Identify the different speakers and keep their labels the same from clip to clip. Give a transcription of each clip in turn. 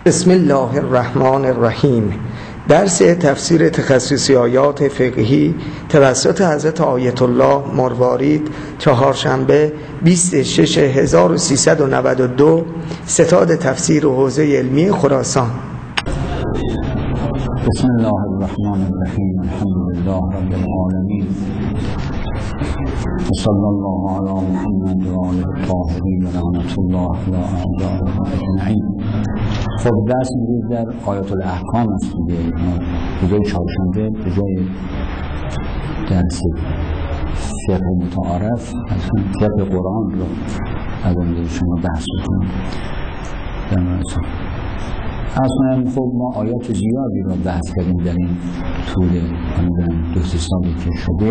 Speaker 1: بسم الله الرحمن الرحیم. درس تفسیر تخصصی آیات فقهی توسط حضرت آیت الله مروارید، چهارشنبه 26/1392، ستاد تفسیر و حوزه علمی خراسان.
Speaker 2: بسم الله الرحمن الرحیم. الحمدلله رب العالمین و صلی الله علی محمد و آله الطاهرین و لعنت الله علی اعدائهم اجمعین. خب درس امروز در آیات الاحکام است دیگه. به جای چهارشنبه، به جای درس فقه متعارف، اصلا فقه قرآن رو از امروز شما بحث کنیم. اصلا خب ما آیات زیادی رو بحث کردیم در این طول 2-3 سالی که شده.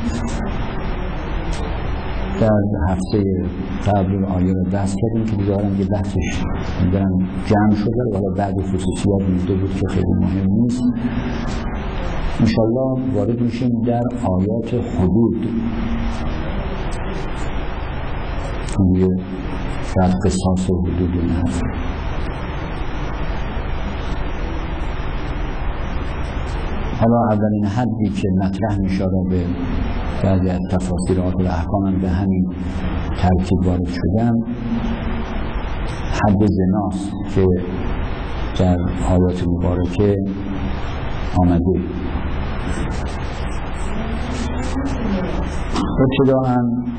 Speaker 2: در هفته قبل آیه رو بحث کردیم که بذارم یه بحثش جمع شده، ولی بعد خصوصیات مونده بود که خیلی مهم نیست. انشالله وارد میشیم در آیات حدود. توی شاید قصاص و حدود نه. حالا اولین حدی که مطرح می‌شود به بعضی از تفاسیر آیات الاحکام به همین ترتیب وارد شدن، حد زناست که در آیات مبارکه آمده. ابتداءً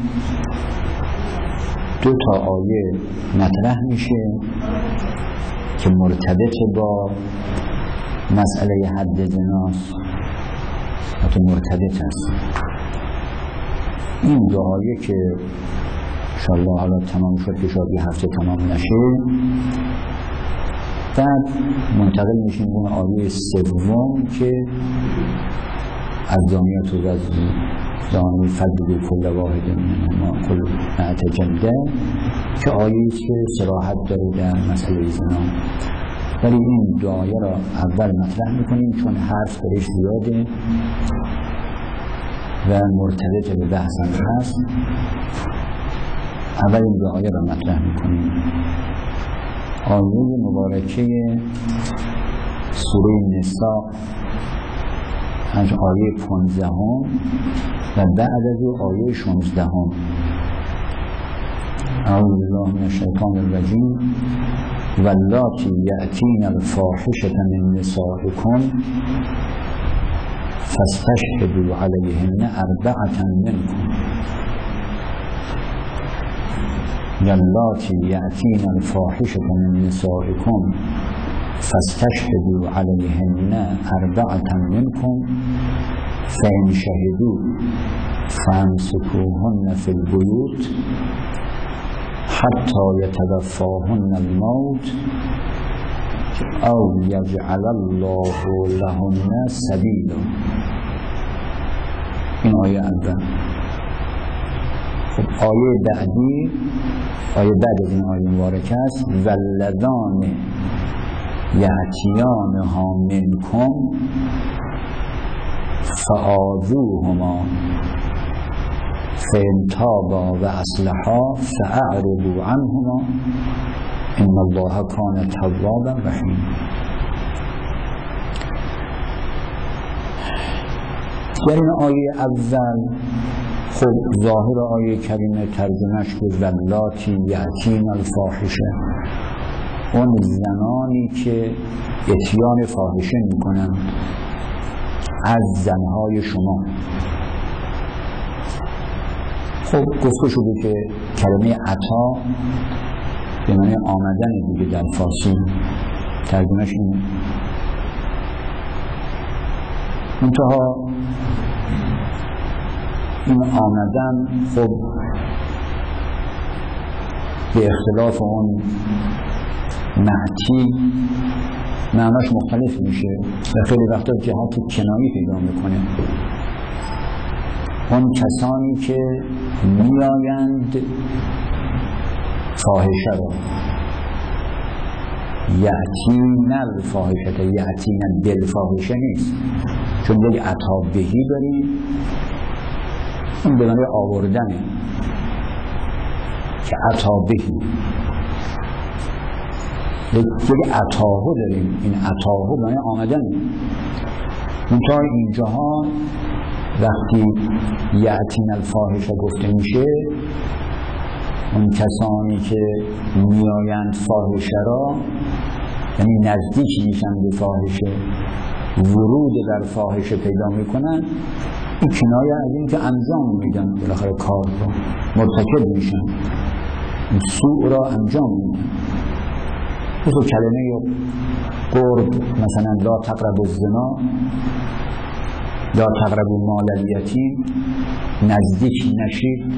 Speaker 2: 2 آیه مطرح میشه که مرتبط با مسئله حد زناست، حتی مرتبط است. این 2 آیه که انشاءالله حالا تمام شد که شاید یه هفته تمام نشه، بعد منتقل میشیم به آیه 3 که از زانیات و زانی فضل کل واحد منهما کل معتجده، که آیه که صراحت داره در مسئله زنا. ولی این 2 آیه را اول مطرح میکنیم چون حرف درش زیاده و مرتبط به بحثم هست. اول این 2 آیه را مطرح میکنیم. آیه مبارکه سوره نساء از آیه 15 و بعد از آیه 16. اعوذ بالله من الشیطان الرجیم. واللاتی یأتین الفاحشة من نسائکم فاستشهدوا علیهن 4 منکم. واللاتی یأتین الفاحشة من نسائکم فاستشهدوا علیهن 4 منکم فإن شهدوا فامسكوهن في البيوت حتی یتوفاهن الموت او یجعل الله لهن سبیلا. این آیه اول. خب آیه بعدی، آیه بعد از این آیه مبارک است. واللذان یأتیانها منکم فآذوهما فإن تابا و اصلحا فاعرضوا عنهما ان الله کان توابا رحیما. در این آیه اول خب ظاهر آیه کریمه ترجمهش بود واللاتی یأتین الفاحشه، اون زنانی که اتیان فاحشه میکنند از زنهای شما. خب گفته شده که کلمه عطا به معنی آمدن دیگه در فارسی، ترجمهش اینه. منتها این آمدن خب به اختلاف اون معتی معناش مختلف میشه و خیلی وقتا جهات کنایی پیدا میکنه. اون کسانی که میآیند فاحشه را، یأتین الفاحشه، یأتین بالفاحشه نیست، چون یک عطا بهی داریم، اون به معنی آوردنه که عطا بهی یک عطاهو داریم. این عطاهو معنی آمدن. منتها اینجاها وقتی یأتین الفاحشه گفته میشه، اون کسانی که میآیند فاحشه را، یعنی نزدیک میشن به فاحشه، ورود در فاحشه پیدا میکنن، این کنایه از این که انجام میدن، بالاخره کار رو مرتکب میشن، سوء را انجام میدن. مثل کلمه قرب، مثلا لا تقربوا الزنا، لا تقربوا مال الیتیم، نزدیک نشید.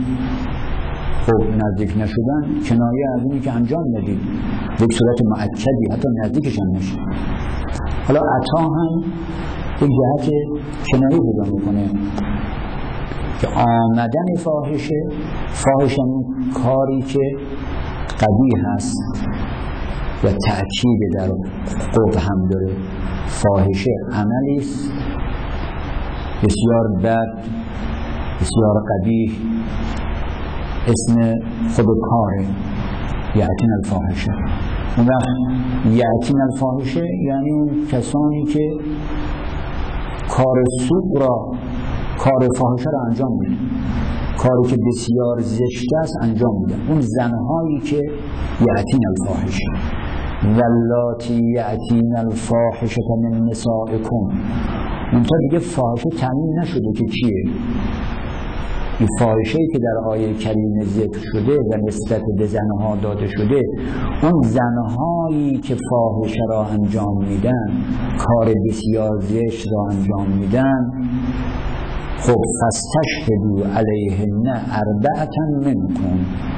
Speaker 2: خب نزدیک نشدن کنایه از اینی که انجام ندید، یک صورت مؤکدی، حتی نزدیکش هم نشید. حالا عطا هم یک جهت کنایه پیدا میکنه که آمدن فاحشه اون کاری که قبیح هست و تأکید در قبح هم داره. فاحشه عملی است بسیار بد، بسیار قبیح، اسم خود کاره، یأتین الفاحشه. اون وقت یأتین الفاحشه یعنی اون کسانی که کار سوء را، کار فاحشه را انجام میدن، کاری که بسیار زشت است انجام میدن. اون زنهایی که یأتین الفاحشه، واللاتی یأتین الفاحشه من نسائکم. اونتا دیگه فاحشه تعیین نشده که چیه. این فاحشه‌ای که در آیه کریمه ذکر شده و نسبت به زنها داده شده، اون زنهایی که فاحشه را انجام میدن، کار بسیار زشت را انجام میدن، خب فاستشهدوا علیهن اربعة منکم.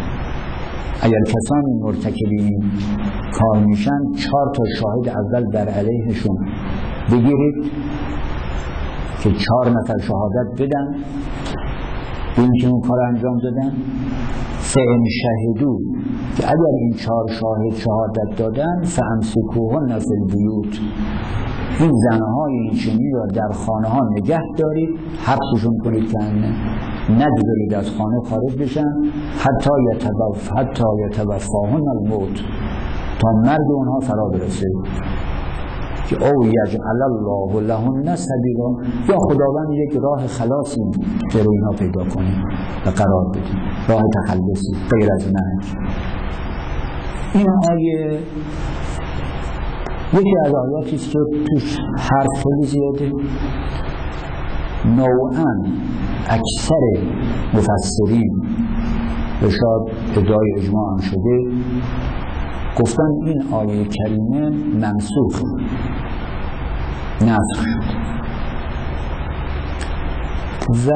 Speaker 2: اگر کسانی مرتکبین کار میشن 4 تا شاهد اول بر علیهشون بگیرید که 4 نفر شهادت بدن این که اون کار انجام دادن. فإن شهدوا، که اگر این 4 شاهد شهادت دادن، فامسکوهن فی البیوت، این زنهای این چنین را در خانه ها نگه دارید، حبسشون کنید که نگذارید از خانه خارج بشن، حتی یتوفاهن الموت، تا مرگ اونها فرا برسه، که او یجعل الله لهن سبیلا، یا خداوند یک راه خلاصی برای اینها پیدا کنه و قرار بده، راه تخلصی غیر از مرگ. این آیه یکی از آیاتی است که توش حرف خیلی زیاده. نوعاً اکثر مفسرین و شاید ادعای اجماع هم شده گفتن این آیه کریمه منسوخ، نسخ شد و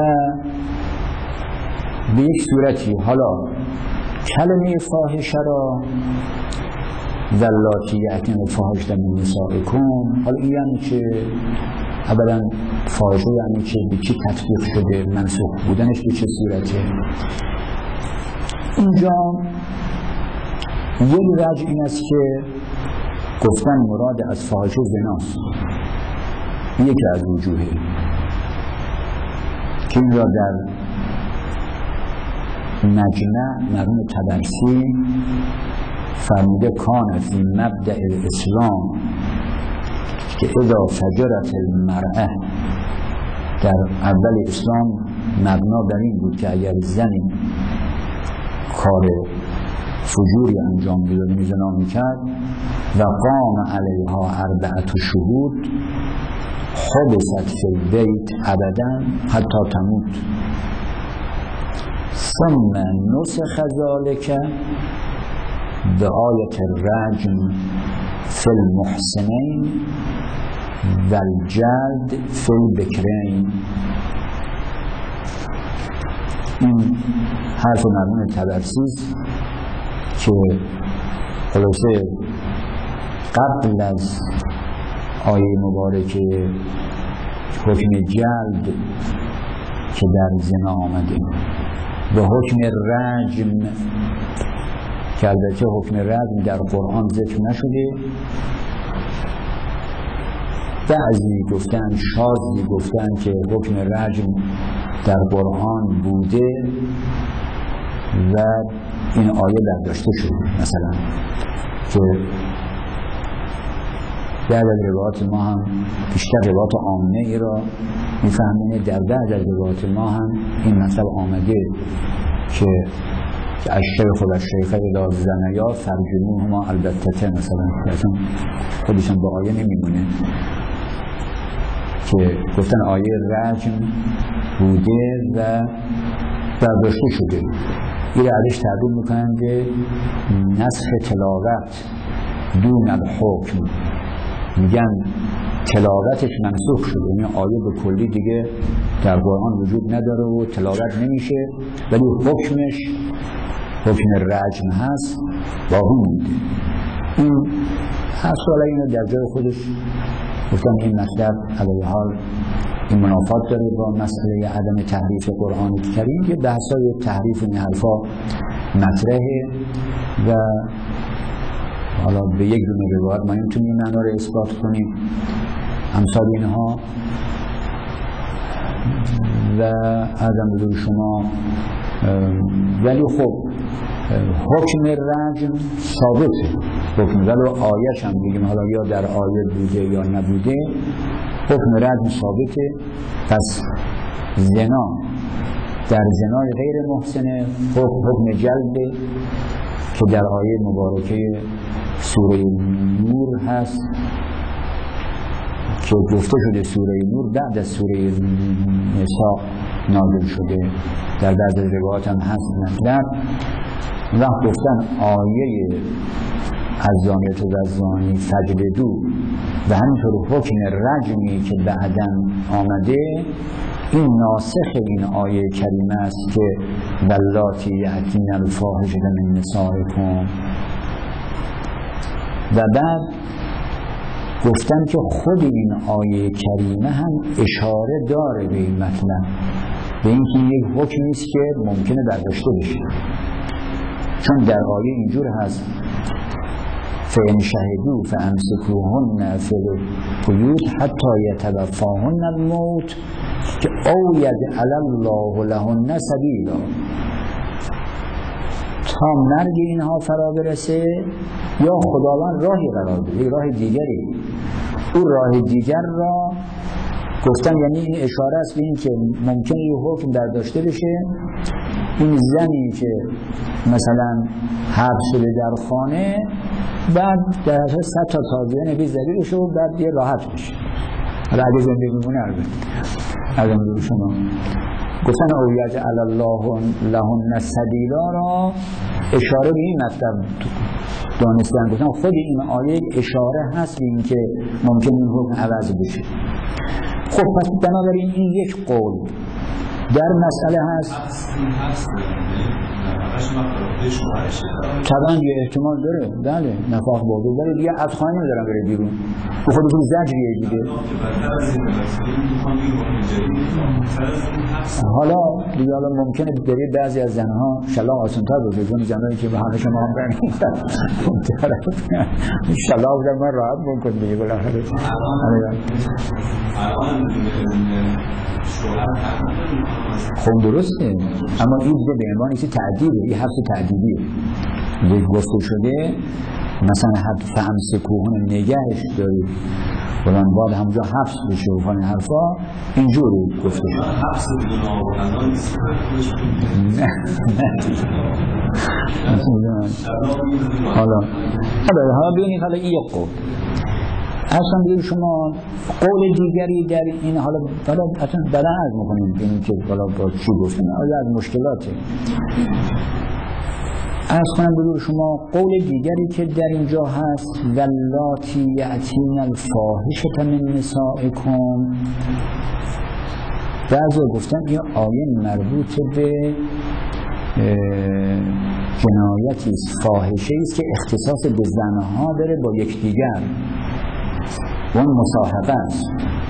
Speaker 2: به یک صورتی حالا کلمه فاحشه را واللاتی یأتین الفاحشه من نسائکم، حالا این یعنی که اولا فاحشه یعنی که به چی تطبیق شده، منسوخ بودنش به چه صورته. اینجا یک وجه این است که گفتن مراد از فاحشه زناست، یکی از وجوهه که این را در مجمع مرحوم طبرسی فرموده کان فی مبدأ الاسلام که اذا فجرت المرأة، در اول اسلام مبنا بر این بود که اگر زنی کار فجوری انجام میداد، زنا میکرد و قام علیها 4 شهود حبست فی البیت ابدا حتی تموت، ثم نسخ ذلك بآیت الرجم فی المحسنین و الجلد فی البکرین. این حرف مرحوم طبرسی که خلاصه قبل از آیه مبارکه حکم جلد که در زنا آمده و حکم رجم که البته حکم رجم در قرآن ذکر نشده، بعضی گفتن، شاذی گفتن که حکم رجم در قرآن بوده و این آیه برداشته شده، مثلا که بعد از روایات ما هم بیشتر روایات عامه ای را میفهمونه. در بعد از روایات ما هم این مطلب آمده که الشیخ و الشیخه الی زنیا فرجموهما البته، مثلا اصلا خودشون با آیه نمیمونه که گفتن آیه رجم بوده و برداشته شده. این رو ازش تعبیر میکنن به نسخ تلاوت دون الحکم، میگن تلاوتش منسوخ شده، یعنی آیه به کلی دیگه در قرآن وجود نداره و تلاوت نمیشه، ولی حکمش حکم رجم هست باقی مونده. این حالا اینو در جای خودش گفتم این مطلب علیه حال این منافات داره با مسئله عدم تحریف قرآن کریم که بحثای تحریف این حرفا مطرحه و حالا به یک دونه روایت ما نمیتونیم این معنا رو اثبات کنیم امثال اینها. و ازم بدون شما ولی خب حکم رجم ثابته، حکم ولو آیه‌ش هم بگیم حالا یا در آیه بوده یا نبوده، حکم رجم ثابته. پس زنا در زنای غیر محسنه حکم جلده که در آیه مبارکه سوره نور هست که گفته شده سوره نور بعد از سوره نساء نازل شده، در بعض روایات هم هست مطلب. وقت گفتن آیه الزانیة و الزانی فجلدو و همینطور حکم رجمی که بعداً آمده این ناسخ این آیه کریمه است که واللاتی یأتین الفاحشة من نسائکم. و بعد گفتن که خود این آیه کریمه هم اشاره داره به این مطلب، به اینکه یک حکمی است که ممکنه برداشته بشه، چون در آیه اینجور هست فَإِنْ شَهِدُوا فَأَمْسِكُوهُنَّ فِي الْبُيُوتِ حَتَّى يَتَوَفَّاهُنَّ الْمَوْتُ أَوْ يَجْعَلَ اللَّهُ لَهُنَّ سَبِيلًا. تا مرگ اینها فرا برسه یا خداوند راهی قرار بده، راه دیگری، اون راه دیگر را گفتن یعنی این اشاره است به این که ممکنه یه حکم برداشته بشه این زنی که مثلا حبس شده در خانه بعد در اساس 100 تا تازیه نبی زدی بشه و بعد یه راحت بشه، حالا اگه زندگی میمونه البته. از امروز شما گفتن او یجعل الله لهن سبیلا را اشاره به این مطلب دانستن، گفتن خود این آیه اشاره هست به این که ممکن این حکم عوض بشه. خب پس بنابراین این یک قول در مسئله هست طبعا یه احتمال داره، بله نفاق بوده، ولی دیگه ادخانی ندارم بره بیرون، به خودتون زجریه دیگه. حالا دیگه حالا ممکنه برای بعضی از زنها شلاق آسان‌تر باشه، چون زنایی که به همه شما هم برن شلاق بودن من راحت بکن دیگه بالاخره. خب درسته، اما این دیگه به عنوان چیزی تعدیبه، این حبس تعدیبیه دیگه گفته شده، مثلا فامسکوهن نگهش دارید بلان بعد همونجا حبس بشه و فان حرفا اینجوری گفته شده. حبس بدون آوردن نیست حالا ببینید حالا این یک قول اصلا بگیر شما قول دیگری در این حالا اصلا بدن عرض میکنیم ببینید که حالا با چی گفتن آیا از مشکلاته عرض کنم بگیر شما قول دیگری که در اینجا هست واللاتی یأتین الفاحشة من نسائکم، بعضی گفتن این آیه مربوط به جنایتی است، فاحشه است که اختصاص به زنها داره با یکدیگر، اون مصاحبه است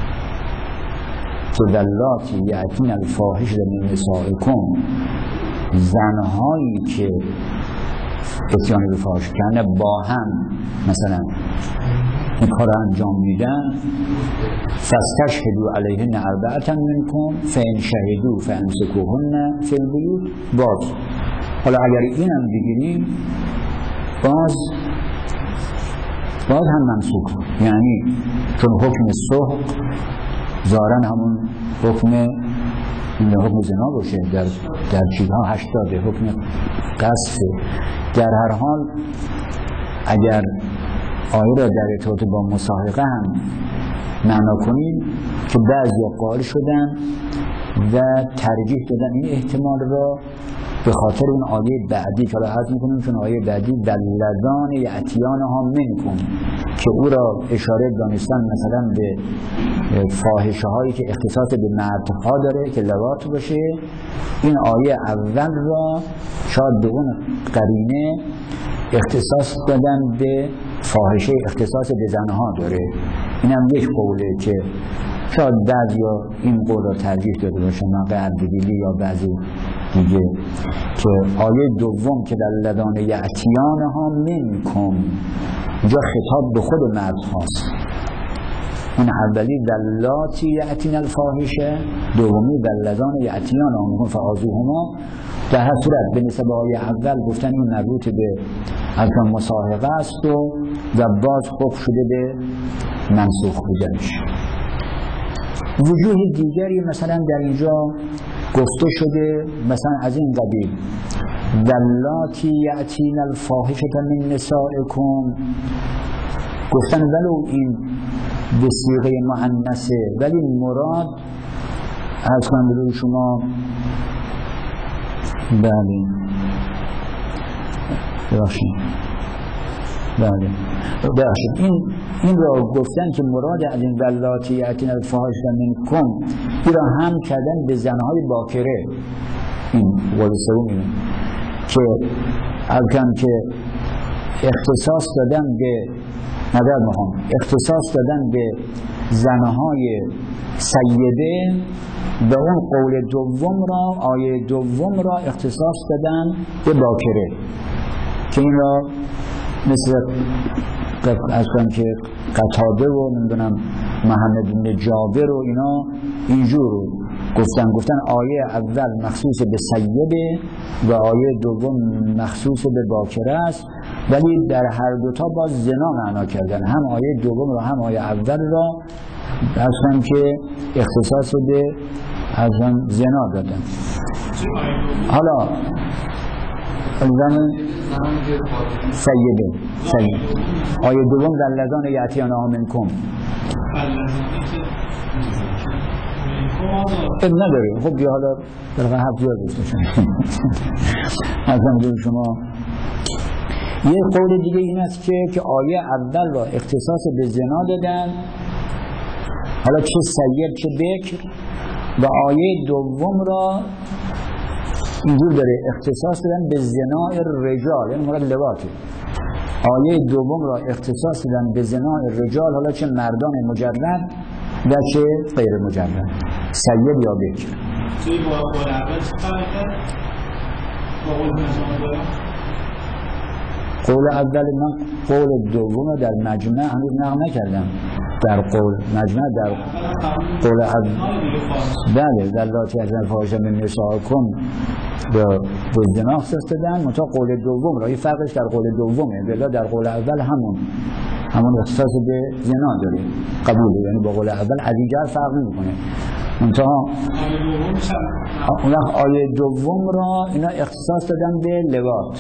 Speaker 2: که واللاتی یأتین الفاحشة من نسائکم، زنهایی که اتیان به فاحشه کنه با هم مثلا این کار انجام میدن فاستشهدوا علیهن اربعة منکم فإن شهدوا فامسکوهن فی البیوت. باز حالا اگر اینم بگیریم باز باید هم منسوخ، یعنی چون حکم سحق ظاهراً همون حکم زنا باشه در چیزها 80 حکم قذف. در هر حال اگر آیه را در ارتباط با مصاحقه هم معنا کنیم که بعضی قائل شدن و ترجیح دادن این احتمال را به خاطر اون آیه بعدی که راحت میکنیم، چون آیه بعدی ولدان یأتیانها منکم که او را اشاره دانستن مثلا به فاحشه هایی که اختصاص به مردها داره که لواط باشه. این آیه اول را شاید به اون قرینه اختصاص دادن به فاحشه اختصاص به زنها داره. این هم یک قوله که شاید بعضیا این قول را ترجیح داده باشه، من اردبیلی یا بعضی دیگه، که آیه دوم که در لدان یأتیانها منکم اینجا خطاب به خود مرد هاست. اون اولی دلاتی یأتین الفاحشه، دومی دلدان یأتیانها منکم فآذوهما. در هر صورت به نسبت آیه اول گفتن این مربوط به احکام مصاحقه است و باز حکم شده به منسوخ بودنش. وجوه دیگری مثلا در اینجا گفته شده مثلا از این قبیل دلاتی یأتین الفاحشه من نسائکم، گفتن ولو این به صیغه مؤنثه ولی مراد از کنم شما بله این را گفتن که مراد از این ولاتی یأتین الفاحشه منکم این را هم کردن به زنهای باکره. این قول سوم اینه که الکن که اختصاص دادن به اختصاص دادن به زنهای سیده، به اون قول دوم را آیه دوم را اختصاص دادن به باکره که این را مثل از کنم که قتاده و نمیدونم محمد بن جابر و اینا اینجور گفتن آیه اول مخصوص به سیده و آیه دوم مخصوص به باکره است، ولی در هر دوتا باز زنا معنا کردن، هم آیه دوم را هم آیه اول را اصلا که اختصاص به اصلا زنا دادن. حالا زمان سیده آیه دوم در لدان یأتیانها منکم نداریم. خب بیا حالا در هفت جا بستشن ازم شما. یه قول دیگه این است که آیه اول را اختصاص به زنا دادن، حالا چه سید چه بکر، و آیه دوم را اینجور داره اختصاص دادن به زنای رجال، یعنی مراد لواطه. آیه دوم را اختصاص دادن به زنای رجال، حالا چه مردان مجرد و چه غیر مجرد، سید یا بکر.
Speaker 3: توی با قول اول چه فرق کرد؟ با قول دوم؟
Speaker 2: قول اول من قول دوم در مجمع هنوز نقل نکردم. در قول مجمع در قول اول بله در لاتی از الفاحشه من نسائکم به زنا اختصاص دادن، منتها قول دوم را این فرقش در قول دومه، بلا در قول اول همون اختصاص به زنا داره قبوله، یعنی با قول اول از اینجا فرق نمیکنه. منتها آیه دوم را اینا اختصاص دادن به لواط.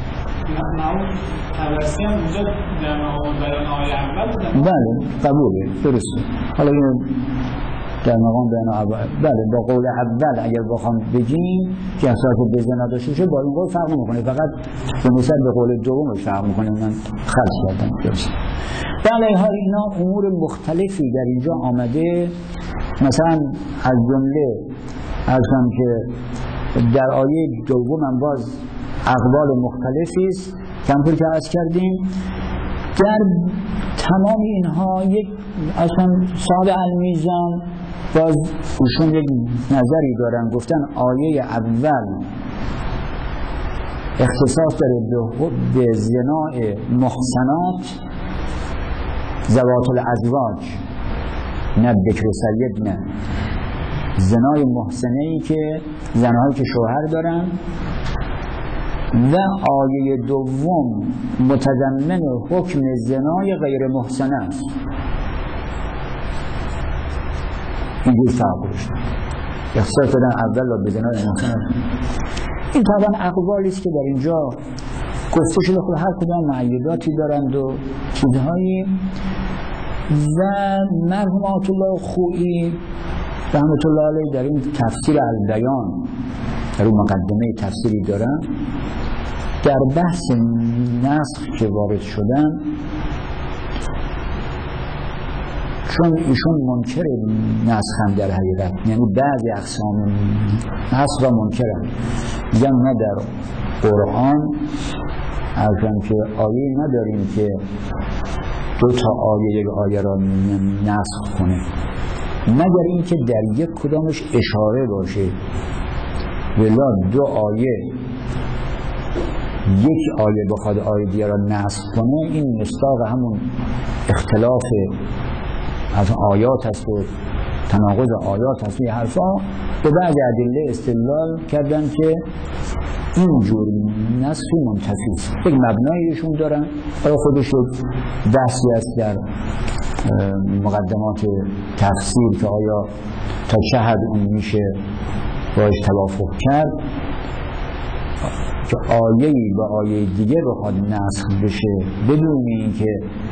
Speaker 2: بله قبوله، درسته. حالا اینو در مقام بیان اول بله با قول اول اگر بخوام بگیم که احساس به زنا داشته باشه با این قول فرق میکنه، فقط به نسبت به قول دومش فرق میکنه. من خلط کردم درست. بله ها اینا امور مختلفی در اینجا آمده، مثلا از جمله ازم که در آیه دوم هم باز اقوال مختلفی است که همطور که عرض کردیم. در تمام اینها یک اصلا صاحب المیزان باز ایشون یک نظری دارن، گفتن آیه اول اختصاص داره به زناء محسنات ذوات الازواج، نه بکر و سید، نه زنای محسنه‌ای که زنهایی که شوهر دارن و آیه دوم متضمن حکم زنای غیر محصنه است. اینجور فرق داشت. اختصاص دادن اول را به زنای محصنه. این طبعا اقوالی است که در اینجا گفته شده، خود هر کدام معیداتی دارند و چیزهایی. و مرحوم آیت الله خویی رحمت الله علیه در این تفسیر البیان، در اون مقدمه تفسیری دارن، در بحث نسخ که وارد شدن، چون ایشون منکر نسخ هم در حقیقت، یعنی بعضی اقسام نسخ را منکرن، میگن ما در قرآن ارزم که آیه نداریم که دو تا آیه یک آیه را نسخ کنه، مگر اینکه در یک کدامش اشاره باشه. ولی دو آیه، یک آیه بخواد آیه دیگر را نسخ کنه، این مصداق همون اختلاف از آیات است و تناقض آیات است. این حرفا به بعض ادله استدلال کردن که اینجور نسخی منتفی است. یک مبنایشون دارن، برای خودش بحثی است در مقدمات تفسیر که آیا تا چه حد اون میشه باید توافق کرد که آیه‌ای با آیه دیگه بخواد نسخ بشه بدون اینکه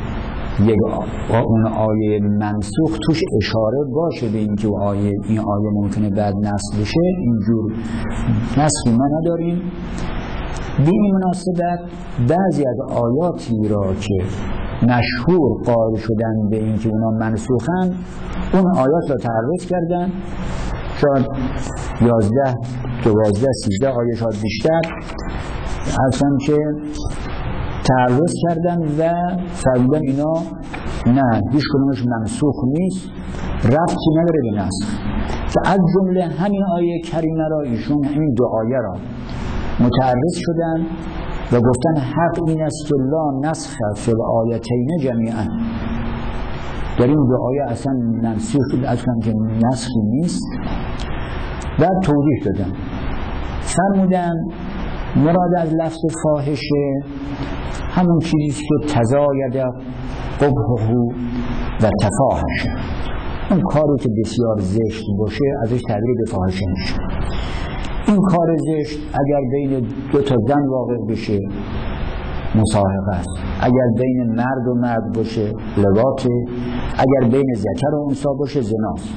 Speaker 2: اون آیه منسوخ توش اشاره باشه به اینکه این آیه ممکنه بعد نسخ بشه. اینجور نسخی ما نداریم. به این مناسبت بعضی از آیاتی را که مشهور قائل شدن به اینکه اونا منسوخن، اون آیات را تعرض کردن، شاید 11 12 13 آیه شاید بیشتر اصلا که تعرض کردن و فرمودن اینا نه، هیچ کدومش منسوخ نیست، ربطی نداره به نسخ. که از جمله همین آیه کریمه را ایشون همین دو آیه را متعرض شدن و گفتن حق این است که لا نسخ فی الآیتین جمیعا، در این دو آیه اصلا منسوخ اصلا که نسخی نیست. و توضیح دادن، فرمودن مراد از لفظ فاحشه همون چیزی که تزاید قبحه و تفاحشه، اون کاری که بسیار زشت باشه ازش تعبیر به فاحشه میشه. این کار زشت اگر بین دو تا زن واقع بشه مصاحبه است، اگر بین مرد و مرد باشه لواطه، اگر بین ذکر و انثی باشه زناست.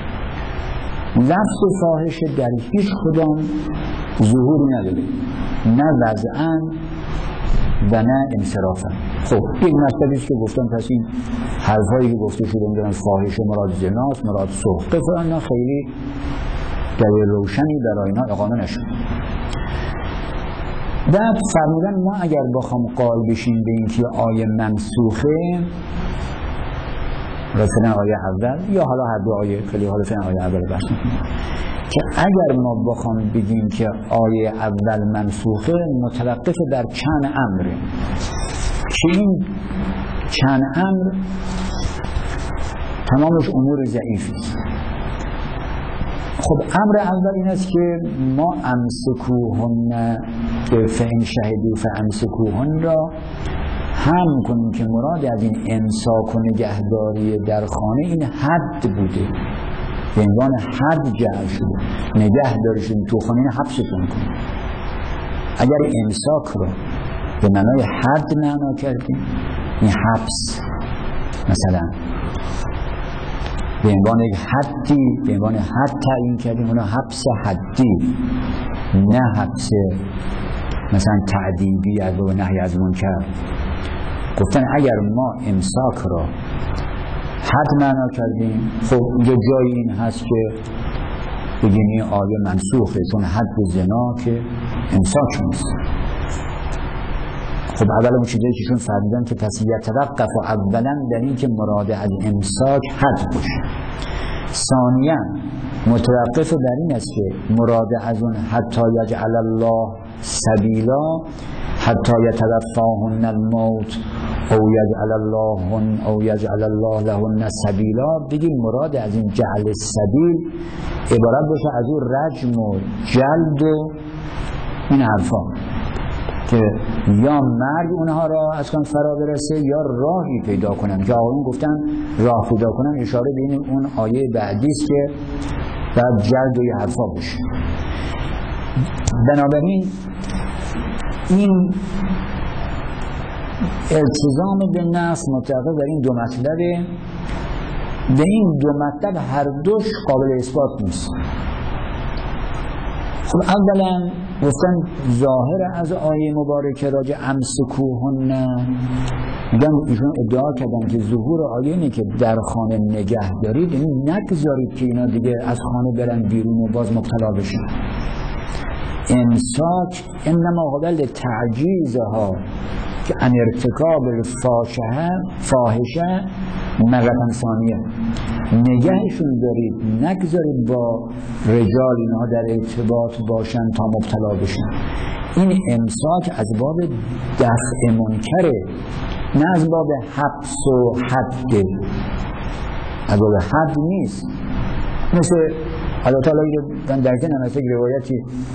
Speaker 2: لفظ فاحشه در هیچ کدام ظهور نداره، نه وضعاً و نه انصرافاً. خب یک مسئله است که گفتم، پس این حرفایی که گفته شده میدونن فاحشه مراد زناست، مراد سخطه فران، نه خیلی دلیل روشنی برای اینا اقامه نشد. بعد فرمودن ما اگر بخوام قائل بشیم به اینکه آیه منسوخه، مثلا آیه اول یا حالا هر دو آیه، خیلی حالا فعلا آیه اول بحث می‌کنیم، که اگر ما بخوام بگیم که آیه اول منسوخه، متوقف بر چند امره که این چند امر تمامش امور ضعیفی است. خب امر اول این است که ما امسکوهن فإن شهدوا فامسکوهن را هم کنیم که مراد از این امساک و نگهداری در خانه این حد بوده، به عنوان حد جعل شده، نگهداریشون تو خانه این حبسشون کنیم. اگر امساک رو به معنای حد معنا کردیم، این حبس مثلا به عنوان یک حدی، به عنوان حد تعیین کردیم، اونا حبس حدی، نه حبس مثلا تعدیبی از و نهی از منکر. گفتن اگر ما امساک را حد معنا کردیم، خب یه جایی این هست که بگیم این آیه منسوخه، چون حد زنا که امساک نیست. خب اولا اون چیزایی که چون فرمودن که پس یتوقف اولا در این که مراد از امساک حد باشه، ثانیا متوقف بر این است که مراد از اون حتی یجعل الله سبیلا، حتی یتوفاهن الموت او یجعل الله لهن سبیلا، بگیم مراد از این جعل سبیل عبارت باشه از اون رجم و جلد و این حرفا. که یا مرگ اونها را از کن فرا برسه یا راهی پیدا کنن که آقایون گفتن راه پیدا کنن اشاره به این اون آیه بعدی است که بعد جلد و یه حرفا باشه. بنابراین این التزام به نفس متعلق بر این دو مطلبه. به این دو مطلب هر دوش قابل اثبات نیست. خب اولا گفتن ظاهر از آیه مبارکه راجع امسکوهن، میگن ایشون ادعا کردن که ظهور آیه اینه که در خانه نگه دارید، یعنی نگذارید که اینا دیگه از خانه برن بیرون و باز مبتلا بشن. امساک انما قبل تعجیزها که ان ارتکاب فاحشه مرتن ثانیه، نگهشون دارید، نگذارید با رجال اینها در ارتباط باشن تا مبتلا بشن. این امساک از باب دفع منکره، نه از باب حبس و حد. از باب حد نیست. مثل الله تعالی من در ذهنم مثل روایتی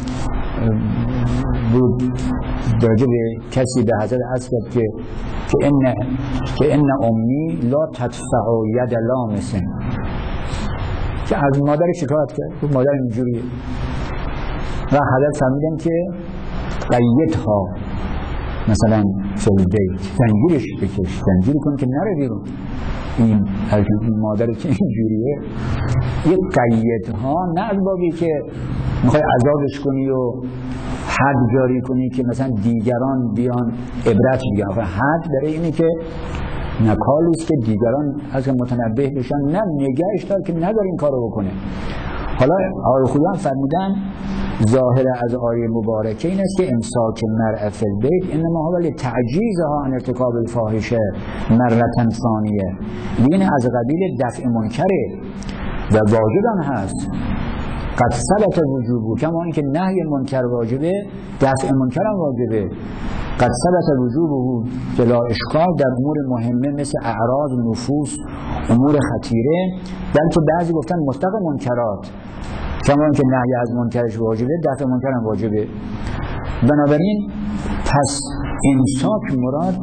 Speaker 2: بود درجه به کسی به حضرت عرض کرد که ان امی لا تدفع ید لامسن، که از مادر شکایت کرد، مادر اینجوریه و حضرت فرمودن که قیدها مثلا فی البیت، زنجیرش بکش، زنجیر کن که نره بیرون. این مادر که اینجوریه یک قیدها، نه از بابی که میخوای عذابش کنی و حد جاری کنی که مثلا دیگران بیان عبرت بگیرن. حد برای اینه که نکالی است که دیگران از متنبه بشن، نه نگهش دار که نداره این کارو بکنه. حالا آقای خدا فرمودن ظاهر از آیه مبارکه این است که امساک مرء فی البیت انما هو لتعجیزها عن ارتکاب الفاحشه مرة ثانیه، این از قبیل دفع منکره و واجب هم هست. قد ثبت وجوبه، کما اینکه نهی منکر واجبه دفع منکر هم واجبه. قد ثبت وجوبه بلا اشکال در امور مهمه مثل اعراض نفوس، امور خطیره، بلکه بعضی گفتن مستق منکرات، کما اینکه نهی از منکرش واجبه دفع منکر هم واجبه. بنابراین پس امساک مراد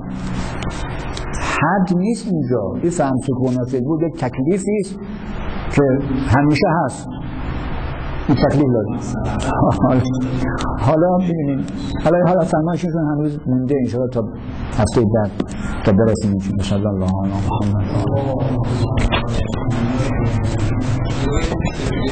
Speaker 2: حد نیست اینجا. این فهم سکونات بود یک تکلیفی است که همیشه هست، این تکلیف لازم. حالا ببینید، حالا فرمایششون هنوز مونده ان شاءالله تا هفته بعد تا برسیم ان شاء الله. الله محمد